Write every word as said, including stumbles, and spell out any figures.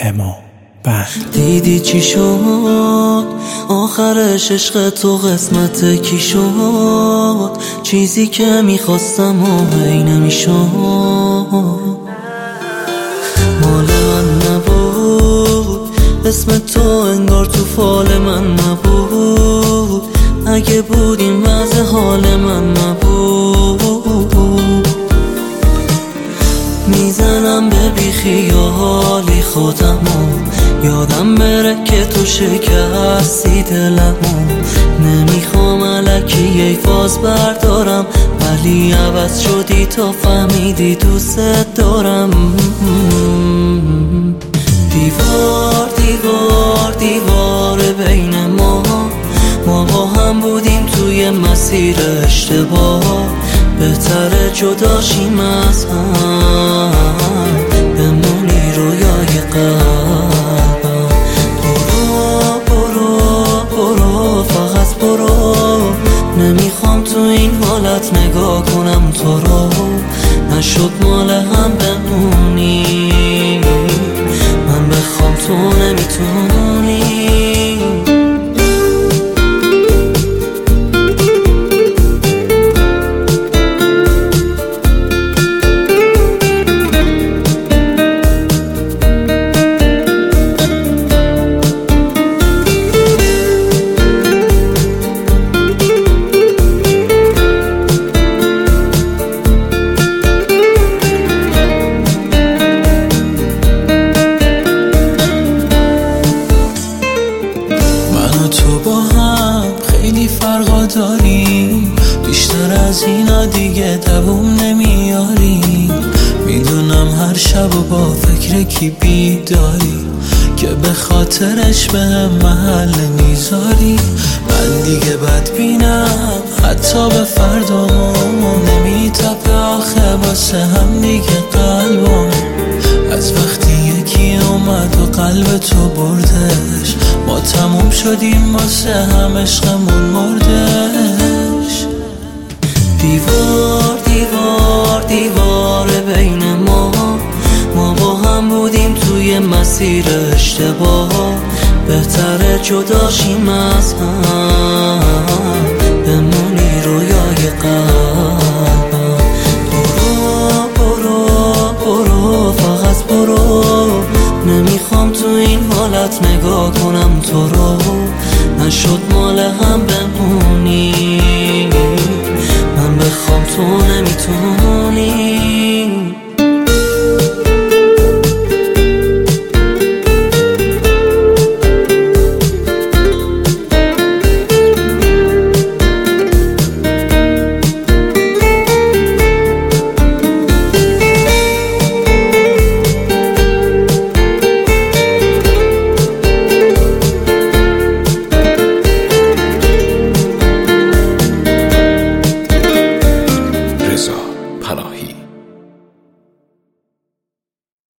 اما بند. دیدی چی شد آخرش، عشق تو قسمت کی شد؟ چیزی که میخواستم و هی نمیشد. مال من نبود، اسم تو انگار تو فال من نبود. اگه بود این وضع حال من نبود. میزنم به بیخیالی خودمو، یادم بره که تو شکستی دلمو. نمیخوام الکی ای فاز بردارم، ولی عوض شدی تا فهمیدی دوست دارم. دیوار دیوار دیوار بین ما، ما با هم بودیم توی مسیر اشتباه. بهتره جدا شیم از هم، بمونی رویای قلبم. برو برو برو فقط برو، نمیخوام تو این حالت نگاه کنم تو رو. نشد مال هم بمونی، من بخوام تو نمیتونی. فرقا داریم، بیشتر از اینا دیگه دووم نمیاری. میدونم هر شب و با فکر کی بیداری، که به خاطرش به هم محل میذاری. من دیگه بدبینم حتی به فردامون، نمیتپه آخه واسه هم دیگه قلبم. از وقتی یکی اومد و قلب تو بردش، ما تموم شدیم واسه هم عشقمون مردش. دیوار دیوار دیوار بین ما، ما با هم بودیم توی مسیر اشتباه. بهتره جدا شیم از هم، بمونی رویای قلبم. برو برو برو فقط برو، نمیخوام تو این حالت نگاه کنم تو رو. نشد مال هم بمونی، من بخوام تو نمیتونی.